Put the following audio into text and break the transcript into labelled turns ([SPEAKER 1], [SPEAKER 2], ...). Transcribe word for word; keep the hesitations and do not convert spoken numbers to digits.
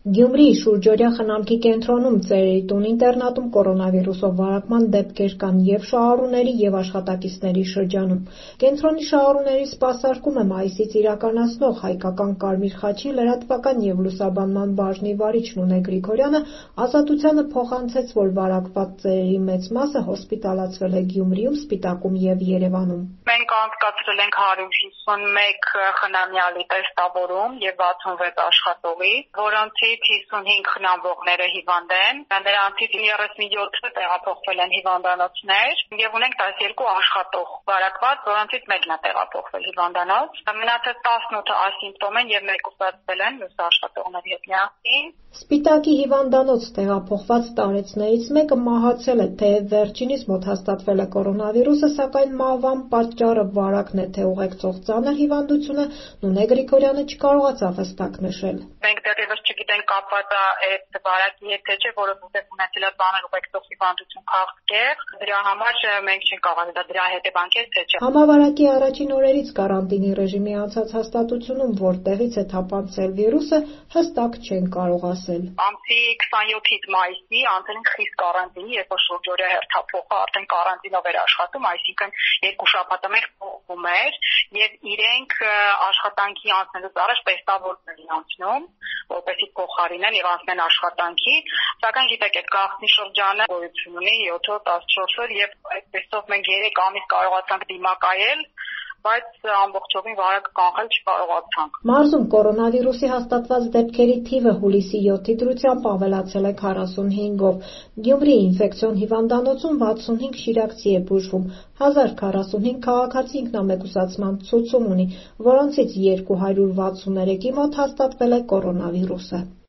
[SPEAKER 1] Գյումրիի շուրջօրյա խնամքի կենտրոնում ծերերի տուն-ինտերնատում կորոնավիրուսով վարակման դեպքեր կան և շահառուների և աշխատակիցների շրջանում։ Կենտրոնի շահառուների սպասարկումը մայիսից իրականացնող Հայկական Կարմիր խաչի լրատվական և լուսաբանման բաժնի վարիչ Նունե Գրիգորյանը Ազատությանը փոխանցեց, որ վարակված ծերերի մեծ մասը հոսպիտալացվել է Գյումրիում, Սպիտակում և Երևանում։
[SPEAKER 2] Մենք անցկացրել ենք հարյուր հիսունմեկ խնամյալի տեստավորում և վաթսունվեց աշխատողի, որոնցից հիսունհինգ խնամվողները հիվանդ են, նրանցից երեսունյոթը տեղափոխվել են հիվանդանոցներ և ունենք տասներկու աշխատող վարակված, որոնցից մեկն է տեղափոխվել հիվանդանոց։ Մնացած տասնութը ասիմպտոմ են և մեկուսացվել են մյուս աշխատողների հետ միասին։
[SPEAKER 1] Սպիտակի հիվանդանոց տեղափոխված տարեցներից մեկը մահացել է, թեև վերջինիս մոտ հաստատվել է կորոնավիրուսը, սակայն մահվան պատճառը վարակն է, թե ուղեկցող ծանր հիվանդությունը, Նունե Գրիգորյանը չկարողացավ հստակ նշել։
[SPEAKER 2] Մենք դեռևս չգիտենք կապված է այդ վարակի հետ թե չէ, որովհետև ունեցել է ծանր ուղեկցող հիվանդություն քաղցկեղ, դրա համար մենք չենք կարող ասել դրա հետևանքեր թե չէ։
[SPEAKER 1] Համավարակի առաջին օրերից կարանտինի ռեժիմի անցած հաստատությունում որտեղից է թափանցել վիրուսը, հստակ չեն կարող ասել։
[SPEAKER 2] Ամսի քսանյոթից մայիսի անցել ենք խիստ կարանտինի, երբ որ շուրջօրյա հերթափոխը արդեն կարանտինով էր աշխատում, այսինքն երկու շաբաթը մեկ փոխվում էր և իրենք աշխատանքի անցնելուց առաջ տեստավորում էին անցնում, որպեսզի փոխարինեն և անցնեն աշխատանքի, սակայն գիտեք, այդ գաղտնի շրջանը գոյություն ունի յոթ օր, տասնչորս օր և այդպիսով մենք երեք ամիս կարողացանք դիմակայել, բայց ամբողջովին վարակը կանխել չկարողացանք։
[SPEAKER 1] Մարզում կորոնավիրուսի հաստատված դեպքերի թիվը հուլիսի յոթի դրությամբ ավելացել է քառասունհինգով։ Գյումրիի ինֆեկցիոն հիվանդանոցում վաթսունհինգ շիրակցի է բուժվում, հազար քառասունհինգ քաղաքացի ինքնամեկուսացման ցուցում ունի, որոնցից երկու հարյուր վաթսուներեքի մոտ հաստատվել է կորոնավիրուսը։